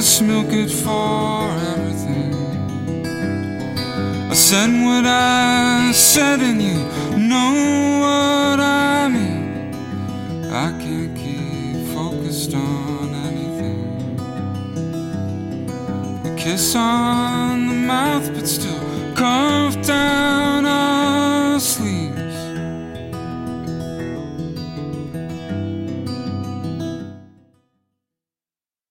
just milk it for everything. I said what I said and you know what I mean. I can't keep focused on anything. A kiss on the mouth but still carved down